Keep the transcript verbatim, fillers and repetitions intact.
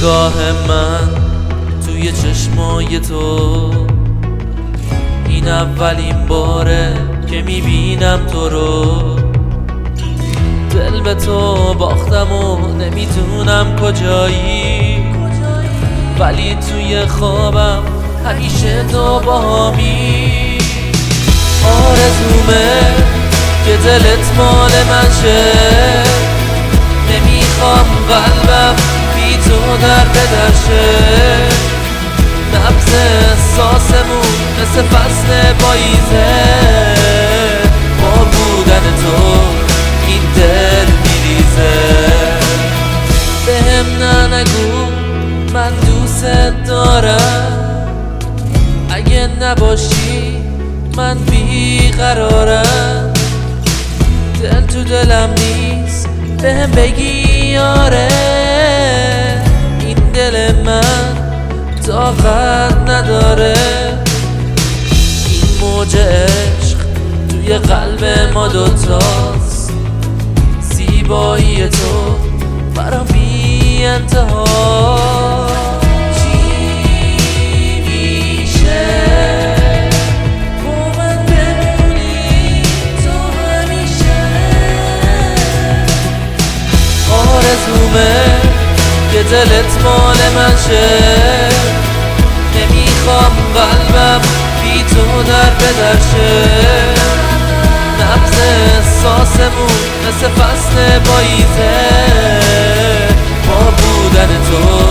نگاه من توی چشمای تو، این اولین باره که میبینم تو رو. دل به تو باختم و نمیدونم کجایی، ولی توی خوابم همیشه تو باهامی. آرزومه که دلت مال من شه، نمیخوام قلبم بی تو در بدر شه. نبض احساسمون مثل فصل پاییزه، با بودن تو این دل میریزه. بهم نه نگو من دوست دارم، اگه نباشی من بیقرارم. دل تو دلم نیست بهم بگی آره، این دل من طاقت نداره. این موج عشق توی قلب ما دوتاست، زیبایی تو برام بی انتها. آرزومه که دلت مال من شه، نمیخوام قلبم بی تو در بدر شه. نبض احساسمون مثل فصل پاییزه، با بودن تو